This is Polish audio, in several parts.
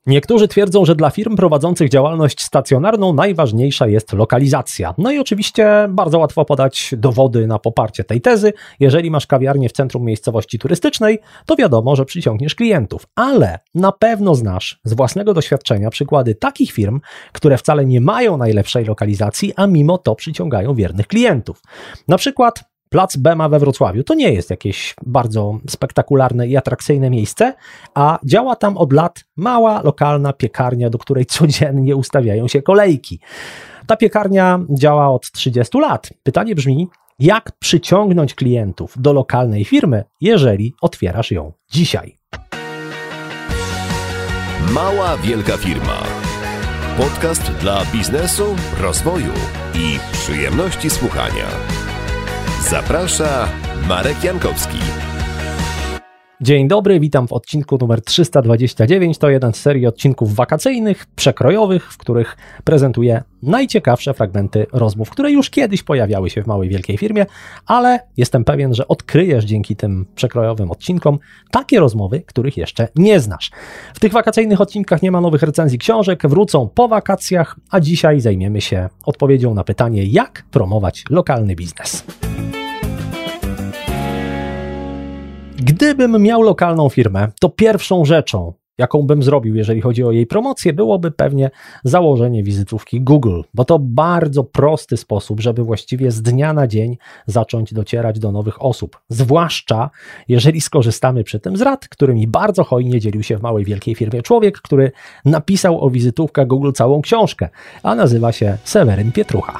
Niektórzy twierdzą, że dla firm prowadzących działalność stacjonarną najważniejsza jest lokalizacja. No i oczywiście bardzo łatwo podać dowody na poparcie tej tezy. Jeżeli masz kawiarnię w centrum miejscowości turystycznej, to wiadomo, że przyciągniesz klientów. Ale na pewno znasz z własnego doświadczenia przykłady takich firm, które wcale nie mają najlepszej lokalizacji, a mimo to przyciągają wiernych klientów. Na przykład Plac Bema we Wrocławiu to nie jest jakieś bardzo spektakularne i atrakcyjne miejsce, a działa tam od lat mała, lokalna piekarnia, do której codziennie ustawiają się kolejki. Ta piekarnia działa od 30 lat. Pytanie brzmi, jak przyciągnąć klientów do lokalnej firmy, jeżeli otwierasz ją dzisiaj? Mała Wielka Firma. Podcast dla biznesu, rozwoju i przyjemności słuchania. Zaprasza Marek Jankowski. Dzień dobry, witam w odcinku numer 329. To jeden z serii odcinków wakacyjnych, przekrojowych, w których prezentuję najciekawsze fragmenty rozmów, które już kiedyś pojawiały się w Małej Wielkiej Firmie, ale jestem pewien, że odkryjesz dzięki tym przekrojowym odcinkom takie rozmowy, których jeszcze nie znasz. W tych wakacyjnych odcinkach nie ma nowych recenzji książek, wrócą po wakacjach, a dzisiaj zajmiemy się odpowiedzią na pytanie, jak promować lokalny biznes. Gdybym miał lokalną firmę, to pierwszą rzeczą, jaką bym zrobił, jeżeli chodzi o jej promocję, byłoby pewnie założenie wizytówki Google, bo to bardzo prosty sposób, żeby właściwie z dnia na dzień zacząć docierać do nowych osób. Zwłaszcza, jeżeli skorzystamy przy tym z rad, którymi bardzo hojnie dzielił się w Małej Wielkiej Firmie człowiek, który napisał o wizytówkach Google całą książkę, a nazywa się Seweryn Pietrucha.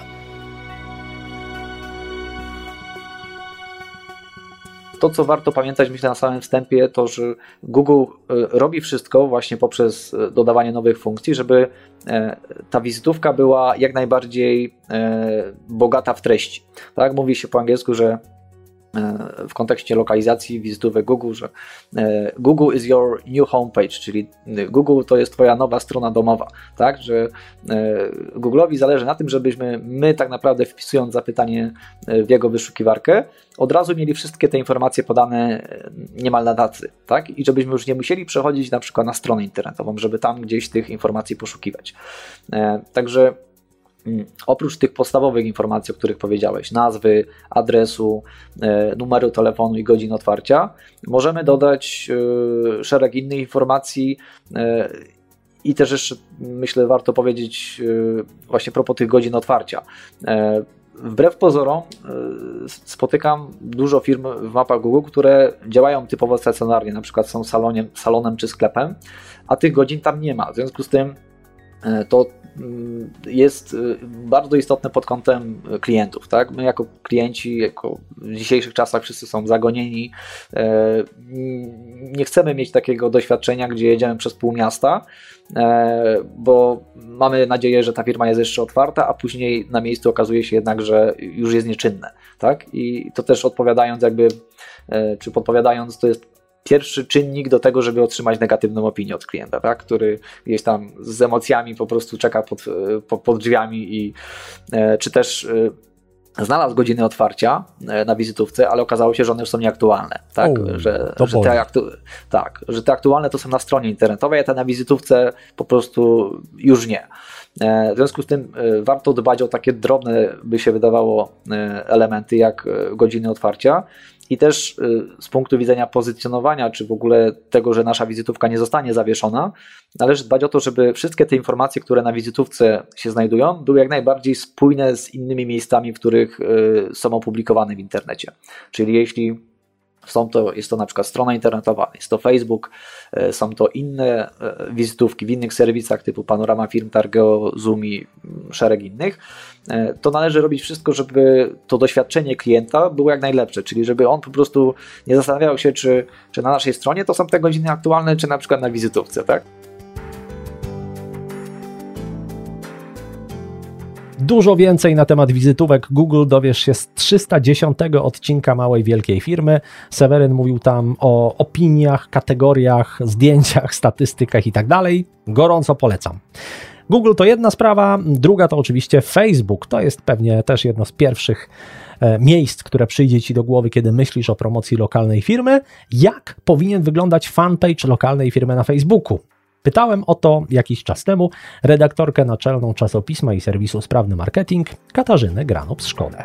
To, co warto pamiętać, myślę na samym wstępie, to, że Google robi wszystko właśnie poprzez dodawanie nowych funkcji, żeby ta wizytówka była jak najbardziej bogata w treści. Tak? Mówi się po angielsku, że w kontekście lokalizacji wizytówek Google, że Google is your new homepage, czyli Google to jest twoja nowa strona domowa, tak, że Google'owi zależy na tym, żebyśmy my tak naprawdę wpisując zapytanie w jego wyszukiwarkę, od razu mieli wszystkie te informacje podane niemal na tacy, tak, i żebyśmy już nie musieli przechodzić na przykład na stronę internetową, żeby tam gdzieś tych informacji poszukiwać. Także oprócz tych podstawowych informacji, o których powiedziałeś, nazwy, adresu, numeru telefonu i godzin otwarcia, możemy dodać szereg innych informacji i też jeszcze myślę warto powiedzieć właśnie propos tych godzin otwarcia. Wbrew pozorom spotykam dużo firm w mapach Google, które działają typowo stacjonarnie, na przykład są salonem czy sklepem, a tych godzin tam nie ma. W związku z tym to jest bardzo istotne pod kątem klientów. Tak? My jako klienci, w dzisiejszych czasach wszyscy są zagonieni. Nie chcemy mieć takiego doświadczenia, gdzie jedziemy przez pół miasta, bo mamy nadzieję, że ta firma jest jeszcze otwarta, a później na miejscu okazuje się jednak, że już jest nieczynne. Tak? I to też podpowiadając, to jest pierwszy czynnik do tego, żeby otrzymać negatywną opinię od klienta, tak? Który gdzieś tam z emocjami po prostu czeka pod drzwiami i czy też znalazł godziny otwarcia na wizytówce, ale okazało się, że one już są nieaktualne. Tak? Że te aktualne to są na stronie internetowej, a te na wizytówce po prostu już nie. W związku z tym warto dbać o takie drobne, by się wydawało, elementy jak godziny otwarcia. I też z punktu widzenia pozycjonowania, czy w ogóle tego, że nasza wizytówka nie zostanie zawieszona, należy dbać o to, żeby wszystkie te informacje, które na wizytówce się znajdują, były jak najbardziej spójne z innymi miejscami, w których są opublikowane w internecie. Czyli jeśli jest to na przykład strona internetowa, jest to Facebook, są to inne wizytówki w innych serwisach typu Panorama Firm, Targeo, Zoom i szereg innych, to należy robić wszystko, żeby to doświadczenie klienta było jak najlepsze, czyli żeby on po prostu nie zastanawiał się, czy na naszej stronie to są te godziny aktualne, czy na przykład na wizytówce, tak? Dużo więcej na temat wizytówek Google dowiesz się z 310 odcinka Małej Wielkiej Firmy. Seweryn mówił tam o opiniach, kategoriach, zdjęciach, statystykach i tak dalej. Gorąco polecam. Google to jedna sprawa, druga to oczywiście Facebook. To jest pewnie też jedno z pierwszych miejsc, które przyjdzie Ci do głowy, kiedy myślisz o promocji lokalnej firmy. Jak powinien wyglądać fanpage lokalnej firmy na Facebooku? Pytałem o to jakiś czas temu redaktorkę naczelną czasopisma i serwisu Sprawny Marketing Katarzynę Granup-Szkodę.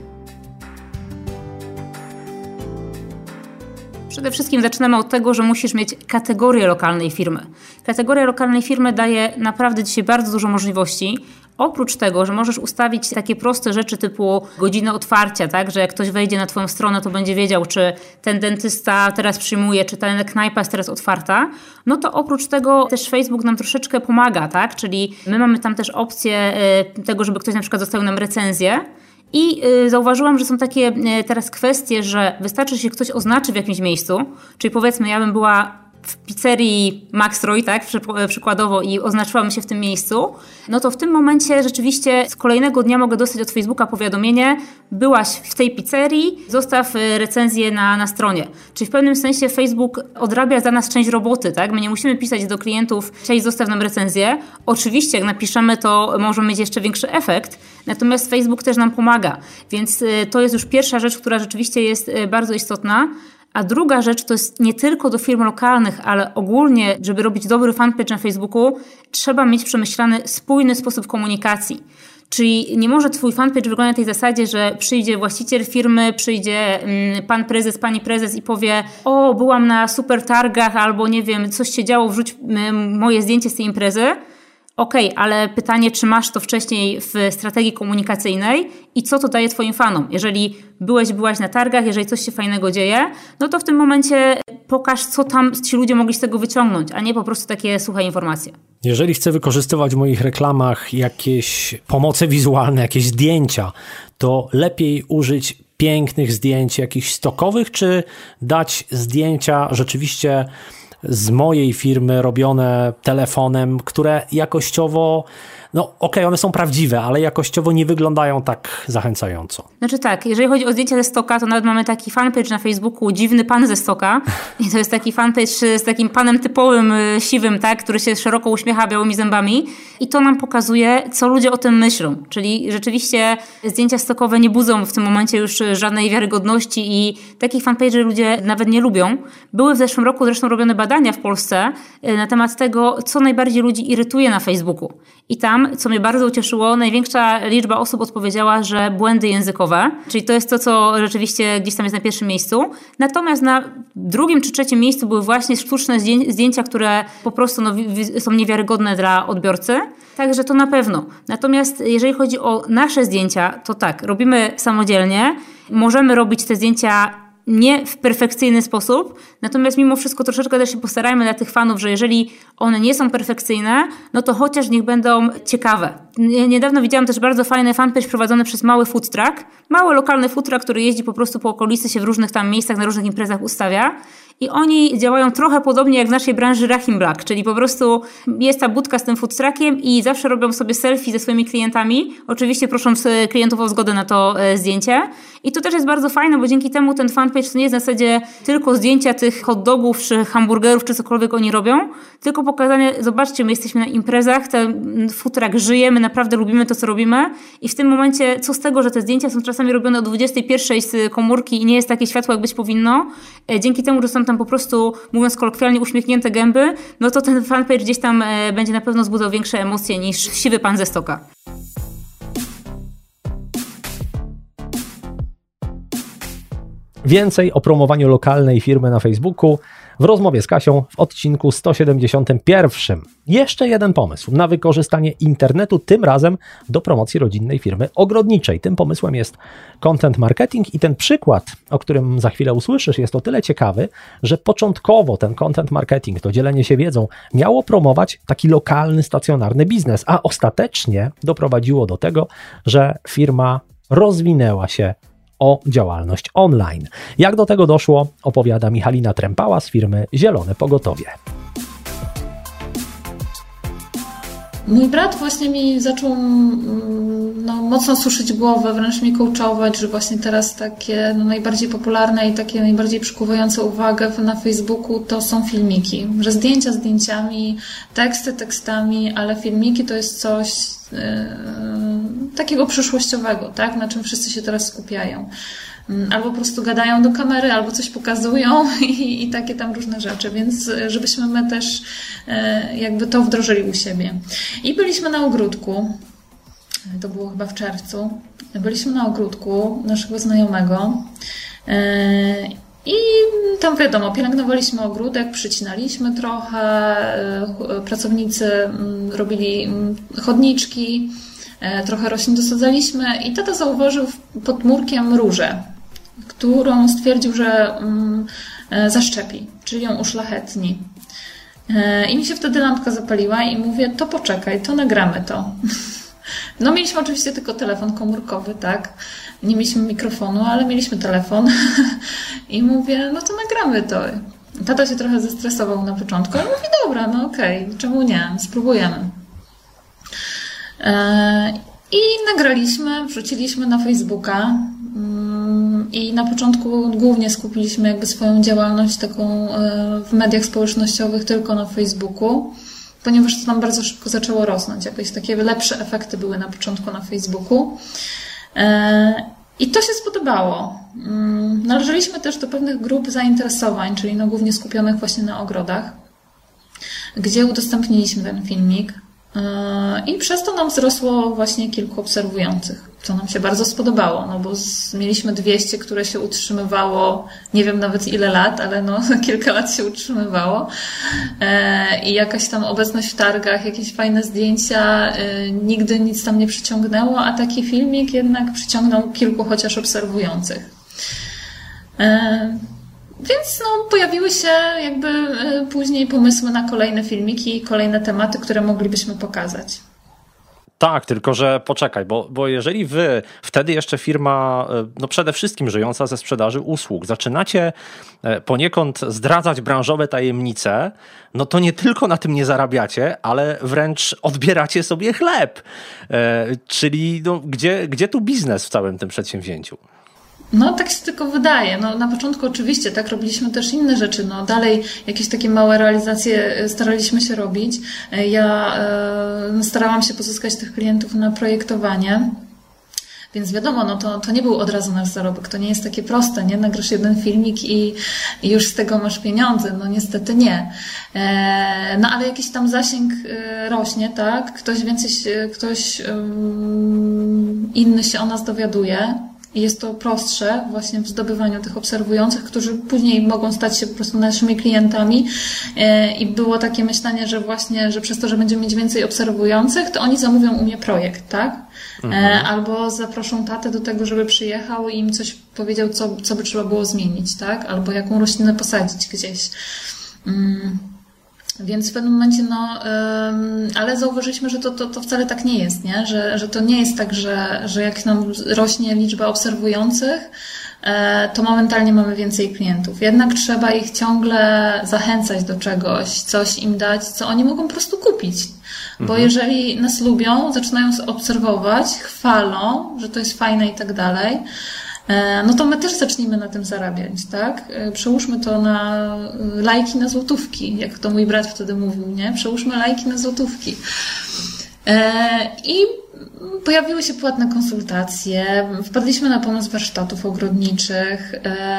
Przede wszystkim zaczynamy od tego, że musisz mieć kategorię lokalnej firmy. Kategoria lokalnej firmy daje naprawdę dzisiaj bardzo dużo możliwości. Oprócz tego, że możesz ustawić takie proste rzeczy typu godziny otwarcia, tak, że jak ktoś wejdzie na Twoją stronę, to będzie wiedział, czy ten dentysta teraz przyjmuje, czy ta knajpa jest teraz otwarta, no to oprócz tego też Facebook nam troszeczkę pomaga, tak, czyli my mamy tam też opcję tego, żeby ktoś na przykład zostawił nam recenzję. I zauważyłam, że są takie teraz kwestie, że wystarczy, że się ktoś oznaczy w jakimś miejscu, czyli powiedzmy, ja bym była w pizzerii Maxroy, tak, przykładowo, i oznaczyłam się w tym miejscu, no to w tym momencie rzeczywiście z kolejnego dnia mogę dostać od Facebooka powiadomienie: byłaś w tej pizzerii, zostaw recenzję na stronie. Czyli w pewnym sensie Facebook odrabia za nas część roboty, tak? My nie musimy pisać do klientów: cześć, zostaw nam recenzję. Oczywiście, jak napiszemy, to może mieć jeszcze większy efekt, natomiast Facebook też nam pomaga. Więc to jest już pierwsza rzecz, która rzeczywiście jest bardzo istotna. A druga rzecz to jest nie tylko do firm lokalnych, ale ogólnie, żeby robić dobry fanpage na Facebooku, trzeba mieć przemyślany, spójny sposób komunikacji. Czyli nie może Twój fanpage wyglądać na tej zasadzie, że przyjdzie właściciel firmy, przyjdzie pan prezes, pani prezes i powie: o, byłam na super targach, albo nie wiem, coś się działo, wrzuć moje zdjęcie z tej imprezy. Okej, ale pytanie, czy masz to wcześniej w strategii komunikacyjnej i co to daje Twoim fanom? Jeżeli byłaś na targach, jeżeli coś się fajnego dzieje, no to w tym momencie pokaż, co tam ci ludzie mogli z tego wyciągnąć, a nie po prostu takie suche informacje. Jeżeli chcę wykorzystywać w moich reklamach jakieś pomoce wizualne, jakieś zdjęcia, to lepiej użyć pięknych zdjęć jakichś stokowych, czy dać zdjęcia rzeczywiście z mojej firmy robione telefonem, które jakościowo, no okej, one są prawdziwe, ale jakościowo nie wyglądają tak zachęcająco. Znaczy tak, jeżeli chodzi o zdjęcia ze stoka, to nawet mamy taki fanpage na Facebooku, Dziwny Pan ze stoka. I to jest taki fanpage z takim panem typowym, siwym, tak, który się szeroko uśmiecha białymi zębami. I to nam pokazuje, co ludzie o tym myślą. Czyli rzeczywiście zdjęcia stokowe nie budzą w tym momencie już żadnej wiarygodności i takich fanpage'y ludzie nawet nie lubią. Były w zeszłym roku zresztą robione badania w Polsce na temat tego, co najbardziej ludzi irytuje na Facebooku. I tam, co mnie bardzo ucieszyło, największa liczba osób odpowiedziała, że błędy językowe, czyli to jest to, co rzeczywiście gdzieś tam jest na pierwszym miejscu. Natomiast na drugim czy trzecim miejscu były właśnie sztuczne zdjęcia, które po prostu są niewiarygodne dla odbiorcy. Także to na pewno. Natomiast jeżeli chodzi o nasze zdjęcia, to tak, robimy samodzielnie. Możemy robić te zdjęcia nie w perfekcyjny sposób, natomiast mimo wszystko troszeczkę też się postarajmy dla tych fanów, że jeżeli one nie są perfekcyjne, no to chociaż niech będą ciekawe. Niedawno widziałam też bardzo fajny fanpage prowadzony przez mały food truck, mały lokalny food truck, który jeździ po prostu po okolicy, się w różnych tam miejscach, na różnych imprezach ustawia. I oni działają trochę podobnie jak w naszej branży Rahim Black, czyli po prostu jest ta budka z tym food truckiem i zawsze robią sobie selfie ze swoimi klientami. Oczywiście prosząc klientów o zgodę na to zdjęcie. I to też jest bardzo fajne, bo dzięki temu ten fanpage to nie jest w zasadzie tylko zdjęcia tych hot dogów, czy hamburgerów, czy cokolwiek oni robią, tylko pokazanie: zobaczcie, my jesteśmy na imprezach, ten food truck żyje, my naprawdę lubimy to, co robimy. I w tym momencie, co z tego, że te zdjęcia są czasami robione o 21 z komórki i nie jest takie światło, jak być powinno, dzięki temu, że są tam po prostu, mówiąc kolokwialnie, uśmiechnięte gęby, no to ten fanpage gdzieś tam będzie na pewno wzbudzał większe emocje niż siwy pan ze stoka. Więcej o promowaniu lokalnej firmy na Facebooku w rozmowie z Kasią w odcinku 171. Jeszcze jeden pomysł na wykorzystanie internetu, tym razem do promocji rodzinnej firmy ogrodniczej. Tym pomysłem jest content marketing i ten przykład, o którym za chwilę usłyszysz, jest o tyle ciekawy, że początkowo ten content marketing, to dzielenie się wiedzą, miało promować taki lokalny, stacjonarny biznes, a ostatecznie doprowadziło do tego, że firma rozwinęła się o działalność online. Jak do tego doszło, opowiada Michalina Trempała z firmy Zielone Pogotowie. Mój brat właśnie mi zaczął mocno suszyć głowę, wręcz mi coachować, że właśnie teraz takie najbardziej popularne i takie najbardziej przykuwające uwagę na Facebooku to są filmiki. Że zdjęcia zdjęciami, teksty tekstami, ale filmiki to jest coś takiego przyszłościowego, tak? Na czym wszyscy się teraz skupiają. albo po prostu gadają do kamery, albo coś pokazują i takie tam różne rzeczy, więc żebyśmy my też jakby to wdrożyli u siebie. I byliśmy na ogródku, to było chyba w czerwcu, byliśmy na ogródku naszego znajomego i tam wiadomo, pielęgnowaliśmy ogródek, przycinaliśmy trochę, pracownicy robili chodniczki, trochę roślin dosadzaliśmy i tata zauważył pod murkiem różę, którą stwierdził, że zaszczepi, czyli ją uszlachetni. I mi się wtedy lampka zapaliła i mówię, to poczekaj, to nagramy to. No mieliśmy oczywiście tylko telefon komórkowy, tak? Nie mieliśmy mikrofonu, ale mieliśmy telefon. I mówię, no to nagramy to. Tata się trochę zestresował na początku, ale mówi, dobra, no okej, czemu nie, spróbujemy. I nagraliśmy, wrzuciliśmy na Facebooka i na początku głównie skupiliśmy jakby swoją działalność taką w mediach społecznościowych tylko na Facebooku, ponieważ to tam bardzo szybko zaczęło rosnąć. Jakieś takie lepsze efekty były na początku na Facebooku. I to się spodobało. Należeliśmy też do pewnych grup zainteresowań, czyli no głównie skupionych właśnie na ogrodach, gdzie udostępniliśmy ten filmik. I przez to nam wzrosło właśnie kilku obserwujących, co nam się bardzo spodobało, no bo mieliśmy 200, które się utrzymywało, nie wiem nawet ile lat, ale no kilka lat się utrzymywało i jakaś tam obecność w targach, jakieś fajne zdjęcia, nigdy nic tam nie przyciągnęło, a taki filmik jednak przyciągnął kilku chociaż obserwujących. Więc no, pojawiły się jakby później pomysły na kolejne filmiki, kolejne tematy, które moglibyśmy pokazać. Tak, tylko że poczekaj, bo jeżeli wy, wtedy jeszcze firma, no przede wszystkim żyjąca ze sprzedaży usług, zaczynacie poniekąd zdradzać branżowe tajemnice, no to nie tylko na tym nie zarabiacie, ale wręcz odbieracie sobie chleb. Czyli no, gdzie tu biznes w całym tym przedsięwzięciu? No tak się tylko wydaje. No, na początku oczywiście tak robiliśmy też inne rzeczy. No, dalej jakieś takie małe realizacje staraliśmy się robić. Ja starałam się pozyskać tych klientów na projektowanie. Więc wiadomo, no to nie był od razu nasz zarobek. To nie jest takie proste, nie? Nagrasz jeden filmik i już z tego masz pieniądze. No niestety nie. No ale jakiś tam zasięg rośnie, tak? Ktoś inny się o nas dowiaduje. I jest to prostsze właśnie w zdobywaniu tych obserwujących, którzy później mogą stać się po prostu naszymi klientami. I było takie myślenie, że właśnie, że przez to, że będziemy mieć więcej obserwujących, to oni zamówią u mnie projekt, tak? Albo zaproszą tatę do tego, żeby przyjechał i im coś powiedział, co by trzeba było zmienić, tak? Albo jaką roślinę posadzić gdzieś. Więc w pewnym momencie, no, ale zauważyliśmy, że to wcale tak nie jest, nie? Że to nie jest tak, że jak nam rośnie liczba obserwujących, to momentalnie mamy więcej klientów. Jednak trzeba ich ciągle zachęcać do czegoś, coś im dać, co oni mogą po prostu kupić. Bo jeżeli nas lubią, zaczynają obserwować, chwalą, że to jest fajne i tak dalej, no to my też zacznijmy na tym zarabiać, tak? Przełóżmy to na lajki na złotówki, jak to mój brat wtedy mówił, nie? Przełóżmy lajki na złotówki. I pojawiły się płatne konsultacje, wpadliśmy na pomysł warsztatów ogrodniczych.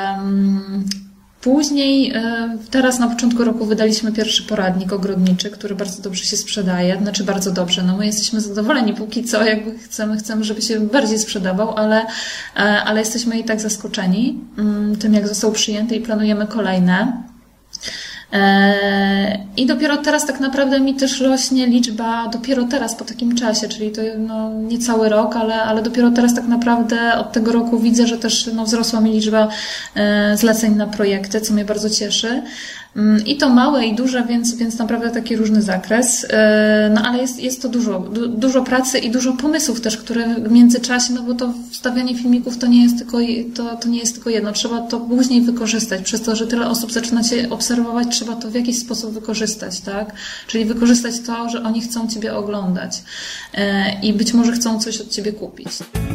Później, teraz na początku roku wydaliśmy pierwszy poradnik ogrodniczy, który bardzo dobrze się sprzedaje, znaczy bardzo dobrze, no my jesteśmy zadowoleni póki co, jakby chcemy, żeby się bardziej sprzedawał, ale jesteśmy i tak zaskoczeni tym, jak został przyjęty i planujemy kolejne. I dopiero teraz tak naprawdę mi też rośnie liczba, dopiero teraz po takim czasie, czyli to no, nie cały rok, ale dopiero teraz tak naprawdę od tego roku widzę, że też no, wzrosła mi liczba zleceń na projekty, co mnie bardzo cieszy. I to małe i duże, więc naprawdę taki różny zakres. No ale jest to dużo pracy i dużo pomysłów też, które w międzyczasie, no bo to wstawianie filmików to nie jest tylko jedno. Trzeba to później wykorzystać. Przez to, że tyle osób zaczyna Cię obserwować, trzeba to w jakiś sposób wykorzystać, tak? Czyli wykorzystać to, że oni chcą Ciebie oglądać i być może chcą coś od Ciebie kupić.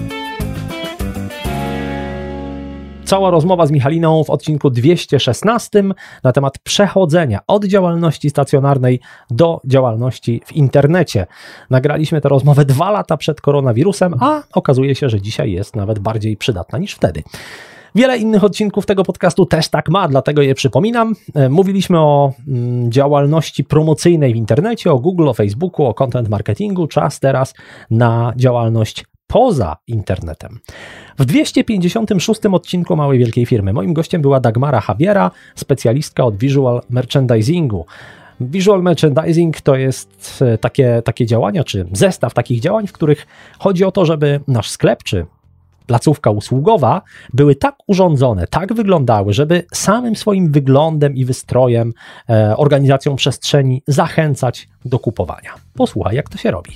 Cała rozmowa z Michaliną w odcinku 216 na temat przechodzenia od działalności stacjonarnej do działalności w internecie. Nagraliśmy tę rozmowę 2 lata przed koronawirusem, a okazuje się, że dzisiaj jest nawet bardziej przydatna niż wtedy. Wiele innych odcinków tego podcastu też tak ma, dlatego je przypominam. Mówiliśmy o działalności promocyjnej w internecie, o Google, o Facebooku, o content marketingu. Czas teraz na działalność poza internetem. W 256 odcinku Małej Wielkiej Firmy moim gościem była Dagmara Javiera, specjalistka od visual merchandisingu. Visual merchandising to jest takie działania, czy zestaw takich działań, w których chodzi o to, żeby nasz sklep, czy placówka usługowa były tak urządzone, tak wyglądały, żeby samym swoim wyglądem i wystrojem, organizacją przestrzeni zachęcać do kupowania. Posłuchaj, jak to się robi.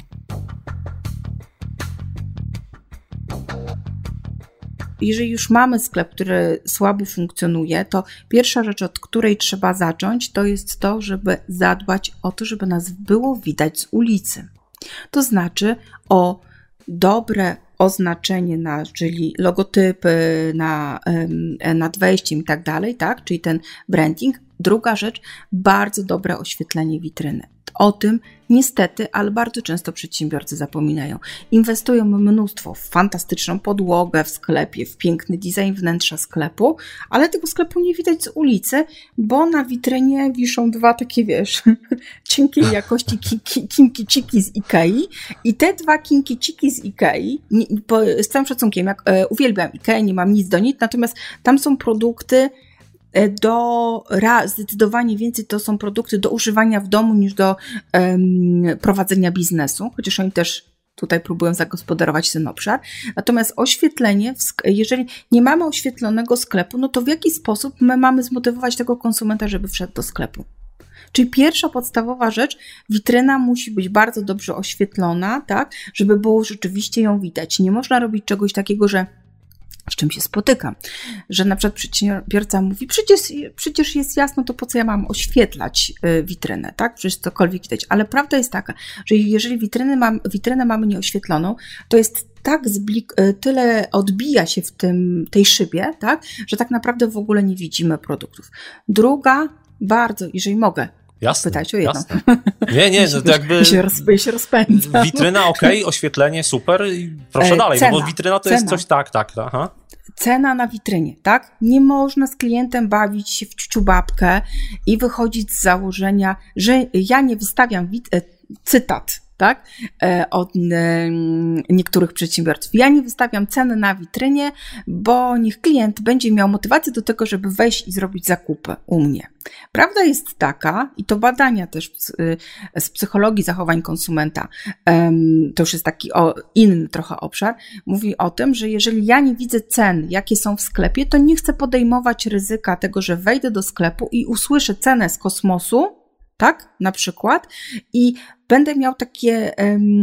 Jeżeli już mamy sklep, który słabo funkcjonuje, to pierwsza rzecz, od której trzeba zacząć, to jest to, żeby zadbać o to, żeby nas było widać z ulicy. To znaczy o dobre oznaczenie, czyli logotypy nad wejściem i tak dalej, tak? Czyli ten branding. Druga rzecz, bardzo dobre oświetlenie witryny. O tym niestety, ale bardzo często przedsiębiorcy zapominają. Inwestują mnóstwo w fantastyczną podłogę w sklepie, w piękny design wnętrza sklepu, ale tego sklepu nie widać z ulicy, bo na witrynie wiszą dwa takie, cienkiej jakości kinkiciki z Ikei i te dwa kinkiciki z Ikei, z całym szacunkiem, uwielbiam Ikea, nie mam nic do nich, natomiast tam są produkty zdecydowanie więcej to są produkty do używania w domu niż do prowadzenia biznesu, chociaż oni też tutaj próbują zagospodarować ten obszar. Natomiast oświetlenie, jeżeli nie mamy oświetlonego sklepu, no to w jaki sposób my mamy zmotywować tego konsumenta, żeby wszedł do sklepu? Czyli pierwsza podstawowa rzecz, witryna musi być bardzo dobrze oświetlona, tak, żeby było rzeczywiście ją widać. Nie można robić czegoś takiego, że z czym się spotykam, że na przykład przedsiębiorca mówi, przecież jest jasno, to po co ja mam oświetlać witrynę, tak? Przecież cokolwiek widać. Ale prawda jest taka, że jeżeli witrynę mamy nieoświetloną, to jest tak tyle odbija się w tej szybie, tak? Że tak naprawdę w ogóle nie widzimy produktów. Druga, bardzo, jeżeli mogę, jasne, pytać o jedną. Jasne. Nie, no to jakby... się rozpędza. Witryna okej, oświetlenie super, proszę dalej, cena, no bo witryna to jest coś tak, aha. Cena na witrynie, tak? Nie można z klientem bawić się w ciuciubabkę i wychodzić z założenia, że ja nie wystawiam cytat, tak? Od niektórych przedsiębiorców. Ja nie wystawiam ceny na witrynie, bo niech klient będzie miał motywację do tego, żeby wejść i zrobić zakupy u mnie. Prawda jest taka, i to badania też z psychologii zachowań konsumenta, to już jest taki inny trochę obszar, mówi o tym, że jeżeli ja nie widzę cen, jakie są w sklepie, to nie chcę podejmować ryzyka tego, że wejdę do sklepu i usłyszę cenę z kosmosu, tak, na przykład, i będę miał takie,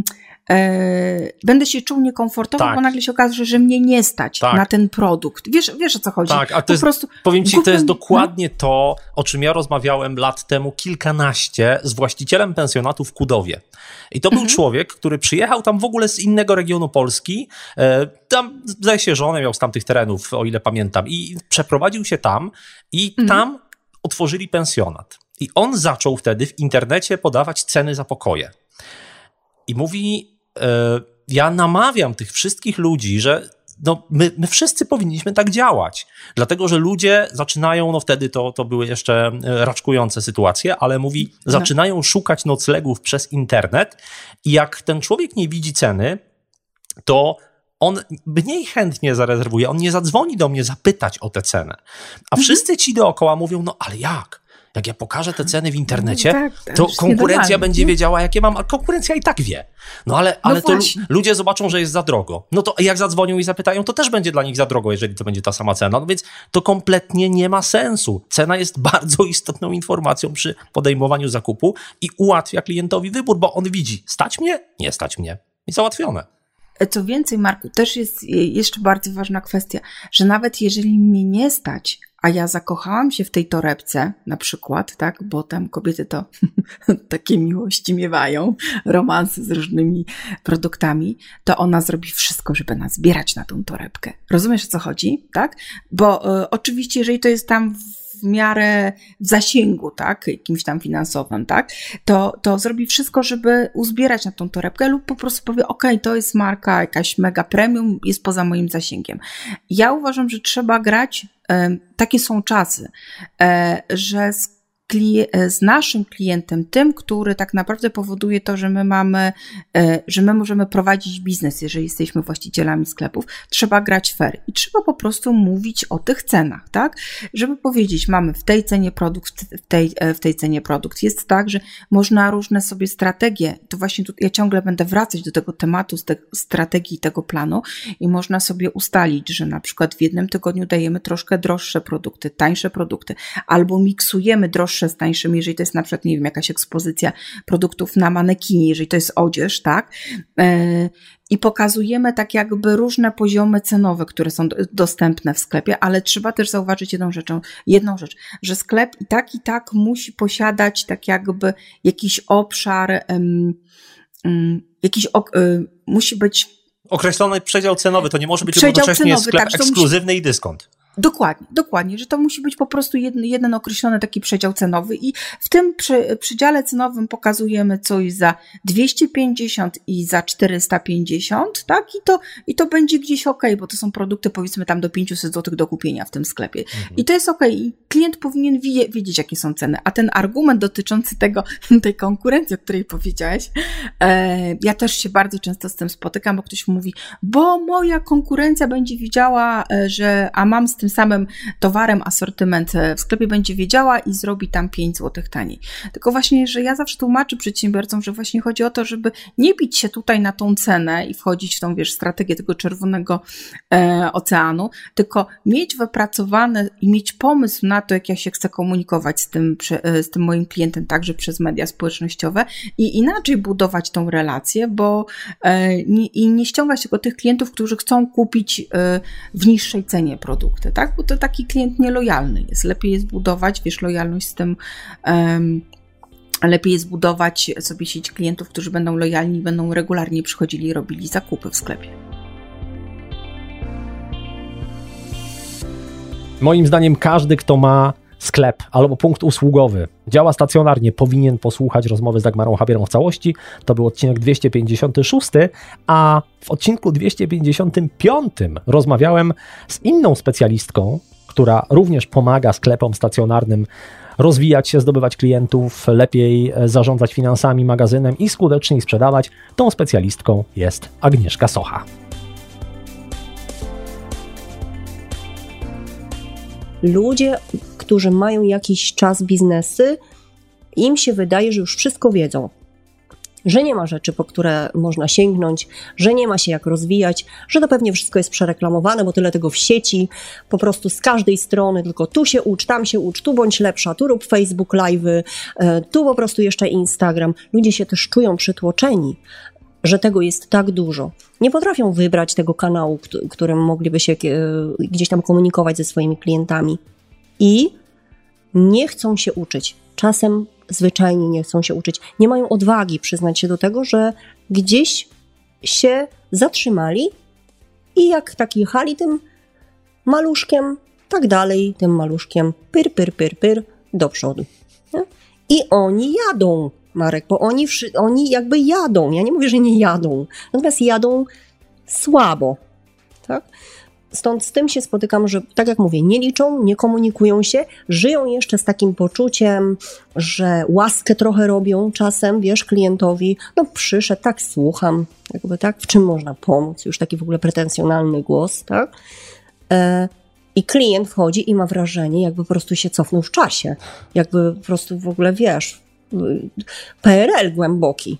będę się czuł niekomfortowo, tak, bo nagle się okaże, że mnie nie stać na ten produkt. Wiesz o co chodzi? Tak, a to jest, powiem ci, to jest dokładnie to, o czym ja rozmawiałem lat temu kilkanaście z właścicielem pensjonatu w Kudowie. I to był człowiek, który przyjechał tam w ogóle z innego regionu Polski, tam zdaje się żonę miał z tamtych terenów, o ile pamiętam, i przeprowadził się tam i tam otworzyli pensjonat. I on zaczął wtedy w internecie podawać ceny za pokoje. I mówi, ja namawiam tych wszystkich ludzi, że my wszyscy powinniśmy tak działać. Dlatego, że ludzie zaczynają, wtedy to były jeszcze raczkujące sytuacje, ale mówi, zaczynają szukać noclegów przez internet i jak ten człowiek nie widzi ceny, to on mniej chętnie zarezerwuje, on nie zadzwoni do mnie zapytać o tę cenę. A wszyscy ci dookoła mówią, ale jak? Jak ja pokażę te ceny w internecie, to konkurencja będzie wiedziała, jakie mam, a konkurencja i tak wie. Ale to ludzie zobaczą, że jest za drogo. No to jak zadzwonią i zapytają, to też będzie dla nich za drogo, jeżeli to będzie ta sama cena. No więc to kompletnie nie ma sensu. Cena jest bardzo istotną informacją przy podejmowaniu zakupu i ułatwia klientowi wybór, bo on widzi, stać mnie, nie stać mnie. I załatwione. Co więcej, Marku, też jest jeszcze bardzo ważna kwestia, że nawet jeżeli mnie nie stać, a ja zakochałam się w tej torebce na przykład, tak, bo tam kobiety to takie miłości miewają, romanse z różnymi produktami, to ona zrobi wszystko, żeby nas zbierać na tą torebkę. Rozumiesz, o co chodzi, tak? Bo oczywiście, jeżeli to jest tam w miarę w zasięgu, tak, jakimś tam finansowym, tak, to zrobi wszystko, żeby uzbierać na tą torebkę lub po prostu powie, to jest marka jakaś mega premium, jest poza moim zasięgiem. Ja uważam, że trzeba grać, takie są czasy, że z naszym klientem, tym, który tak naprawdę powoduje to, że my możemy prowadzić biznes, jeżeli jesteśmy właścicielami sklepów, trzeba grać fair i trzeba po prostu mówić o tych cenach, tak? Żeby powiedzieć, mamy w tej cenie produkt, w tej cenie produkt. Jest tak, że można różne sobie strategie, to właśnie tu ja ciągle będę wracać do tego tematu, z tej strategii tego planu i można sobie ustalić, że na przykład w jednym tygodniu dajemy troszkę droższe produkty, tańsze produkty, albo miksujemy droższe z tańszymi, jeżeli to jest na przykład, nie wiem, jakaś ekspozycja produktów na manekinie, jeżeli to jest odzież, tak? I pokazujemy tak jakby różne poziomy cenowe, które są dostępne w sklepie, ale trzeba też zauważyć jedną rzecz, że sklep i tak musi posiadać tak jakby jakiś obszar, musi być określony przedział cenowy, to nie może być jednocześnie sklep ekskluzywny i dyskont. Dokładnie, że to musi być po prostu jeden określony taki przedział cenowy i w tym przedziale cenowym pokazujemy coś za 250 i za 450, tak? I to będzie gdzieś bo to są produkty powiedzmy tam do 500 zł do kupienia w tym sklepie. I to jest i klient powinien wiedzieć, jakie są ceny. A ten argument dotyczący tej konkurencji, o której powiedziałeś, ja też się bardzo często z tym spotykam, bo ktoś mówi, bo moja konkurencja będzie wiedziała, a mam z tym samym towarem asortyment w sklepie, będzie wiedziała i zrobi tam 5 zł taniej. Tylko właśnie, że ja zawsze tłumaczę przedsiębiorcom, że właśnie chodzi o to, żeby nie bić się tutaj na tą cenę i wchodzić w tą, strategię tego czerwonego oceanu, tylko mieć wypracowane i mieć pomysł na to, jak ja się chcę komunikować z tym moim klientem, także przez media społecznościowe i inaczej budować tą relację, bo nie ściągać tylko tych klientów, którzy chcą kupić w niższej cenie produkty, tak? Bo to taki klient nielojalny jest. Lepiej jest budować, lojalność z tym, lepiej jest budować sobie sieć klientów, którzy będą lojalni, będą regularnie przychodzili i robili zakupy w sklepie. Moim zdaniem każdy, kto ma sklep albo punkt usługowy, działa stacjonarnie, powinien posłuchać rozmowy z Dagmarą Habierą w całości. To był odcinek 256, a w odcinku 255 rozmawiałem z inną specjalistką, która również pomaga sklepom stacjonarnym rozwijać się, zdobywać klientów, lepiej zarządzać finansami, magazynem i skuteczniej sprzedawać. Tą specjalistką jest Agnieszka Socha. Ludzie, którzy mają jakiś czas biznesy, im się wydaje, że już wszystko wiedzą. Że nie ma rzeczy, po które można sięgnąć, że nie ma się jak rozwijać, że to pewnie wszystko jest przereklamowane, bo tyle tego w sieci, po prostu z każdej strony, tylko tu się ucz, tam się ucz, tu bądź lepsza, tu rób Facebook Live'y, tu po prostu jeszcze Instagram. Ludzie się też czują przytłoczeni, że tego jest tak dużo. Nie potrafią wybrać tego kanału, którym mogliby się gdzieś tam komunikować ze swoimi klientami. I nie chcą się uczyć. Czasem zwyczajnie nie chcą się uczyć. Nie mają odwagi przyznać się do tego, że gdzieś się zatrzymali i jak tak jechali tym maluszkiem, tak dalej tym maluszkiem pyr do przodu. Nie? I oni jadą, Marek, bo oni jakby jadą. Ja nie mówię, że nie jadą. Natomiast jadą słabo. Tak? Stąd z tym się spotykam, że tak jak mówię, nie liczą, nie komunikują się, żyją jeszcze z takim poczuciem, że łaskę trochę robią czasem, klientowi, przyszedł, tak słucham, jakby tak, w czym można pomóc, już taki w ogóle pretensjonalny głos, tak? I klient wchodzi i ma wrażenie, jakby po prostu się cofnął w czasie, jakby po prostu w ogóle, PRL głęboki.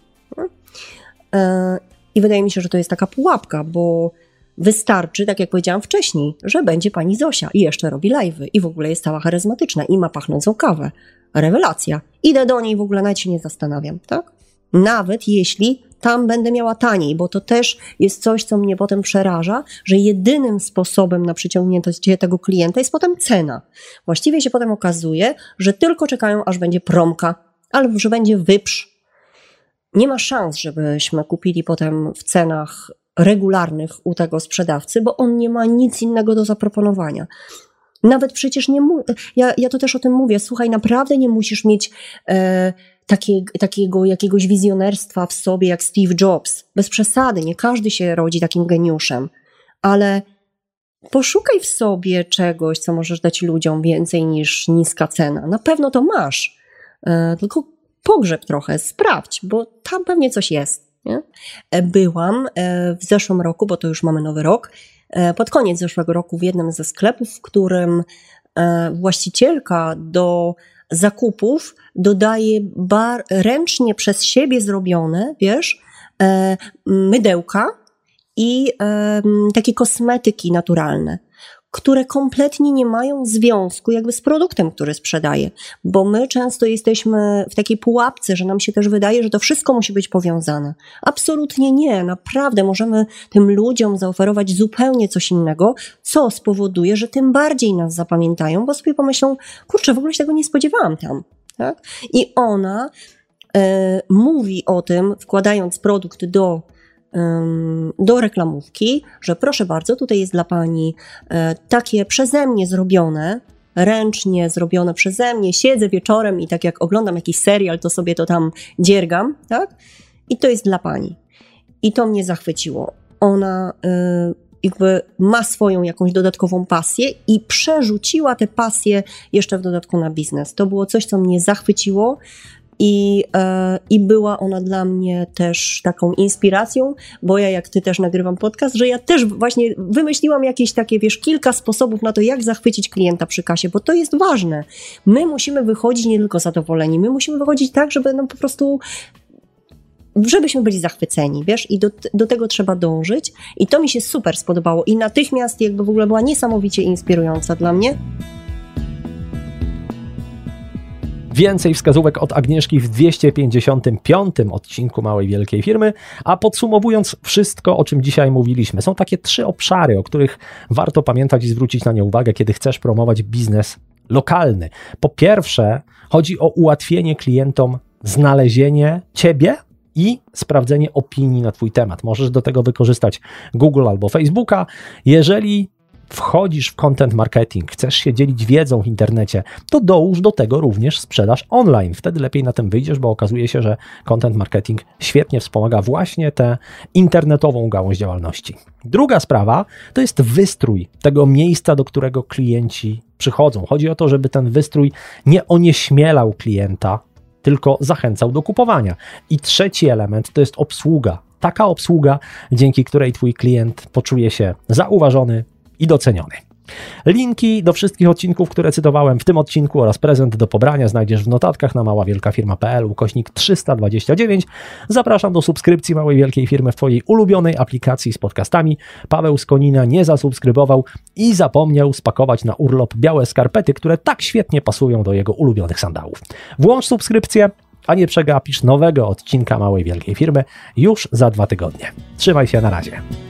I wydaje mi się, że to jest taka pułapka, bo wystarczy, tak jak powiedziałam wcześniej, że będzie pani Zosia i jeszcze robi live'y i w ogóle jest cała charyzmatyczna i ma pachnącą kawę. Rewelacja. Idę do niej, w ogóle nawet się nie zastanawiam, tak? Nawet jeśli tam będę miała taniej, bo to też jest coś, co mnie potem przeraża, że jedynym sposobem na przyciągnięcie tego klienta jest potem cena. Właściwie się potem okazuje, że tylko czekają, aż będzie promka albo że będzie wyprz. Nie ma szans, żebyśmy kupili potem w cenach regularnych u tego sprzedawcy, bo on nie ma nic innego do zaproponowania. Nawet przecież ja to też o tym mówię, słuchaj, naprawdę nie musisz mieć takiego jakiegoś wizjonerstwa w sobie jak Steve Jobs. Bez przesady, nie każdy się rodzi takim geniuszem, ale poszukaj w sobie czegoś, co możesz dać ludziom więcej niż niska cena. Na pewno to masz, tylko pogrzeb trochę, sprawdź, bo tam pewnie coś jest. Nie? Byłam w zeszłym roku, bo to już mamy nowy rok, pod koniec zeszłego roku w jednym ze sklepów, w którym właścicielka do zakupów dodaje ręcznie przez siebie zrobione, mydełka i takie kosmetyki naturalne, które kompletnie nie mają związku jakby z produktem, który sprzedaje, bo my często jesteśmy w takiej pułapce, że nam się też wydaje, że to wszystko musi być powiązane. Absolutnie nie, naprawdę możemy tym ludziom zaoferować zupełnie coś innego, co spowoduje, że tym bardziej nas zapamiętają, bo sobie pomyślą, kurczę, w ogóle się tego nie spodziewałam tam. Tak? I ona mówi o tym, wkładając produkt do reklamówki, że proszę bardzo, tutaj jest dla pani takie przeze mnie zrobione, ręcznie zrobione przeze mnie, siedzę wieczorem i tak jak oglądam jakiś serial, to sobie to tam dziergam, tak? I to jest dla pani. I to mnie zachwyciło. Ona jakby ma swoją jakąś dodatkową pasję i przerzuciła tę pasję jeszcze w dodatku na biznes. To było coś, co mnie zachwyciło. I była ona dla mnie też taką inspiracją, bo ja jak ty też nagrywam podcast, że ja też właśnie wymyśliłam jakieś takie, kilka sposobów na to, jak zachwycić klienta przy kasie, bo to jest ważne. My musimy wychodzić nie tylko zadowoleni, my musimy wychodzić tak, żeby po prostu, żebyśmy byli zachwyceni, i do tego trzeba dążyć i to mi się super spodobało i natychmiast jakby w ogóle była niesamowicie inspirująca dla mnie. Więcej wskazówek od Agnieszki w 255 odcinku Małej Wielkiej Firmy, a podsumowując wszystko, o czym dzisiaj mówiliśmy, są takie 3 obszary, o których warto pamiętać i zwrócić na nie uwagę, kiedy chcesz promować biznes lokalny. Po pierwsze, chodzi o ułatwienie klientom znalezienie ciebie i sprawdzenie opinii na twój temat. Możesz do tego wykorzystać Google albo Facebooka. Jeżeli wchodzisz w content marketing, chcesz się dzielić wiedzą w internecie, to dołóż do tego również sprzedaż online. Wtedy lepiej na tym wyjdziesz, bo okazuje się, że content marketing świetnie wspomaga właśnie tę internetową gałąź działalności. Druga sprawa to jest wystrój tego miejsca, do którego klienci przychodzą. Chodzi o to, żeby ten wystrój nie onieśmielał klienta, tylko zachęcał do kupowania. I trzeci element to jest obsługa. Taka obsługa, dzięki której twój klient poczuje się zauważony i doceniony. Linki do wszystkich odcinków, które cytowałem w tym odcinku oraz prezent do pobrania znajdziesz w notatkach na maławielkafirma.pl/329. Zapraszam do subskrypcji Małej Wielkiej Firmy w twojej ulubionej aplikacji z podcastami. Paweł z Konina nie zasubskrybował i zapomniał spakować na urlop białe skarpety, które tak świetnie pasują do jego ulubionych sandałów. Włącz subskrypcję, a nie przegapisz nowego odcinka Małej Wielkiej Firmy już za 2 tygodnie. Trzymaj się, na razie.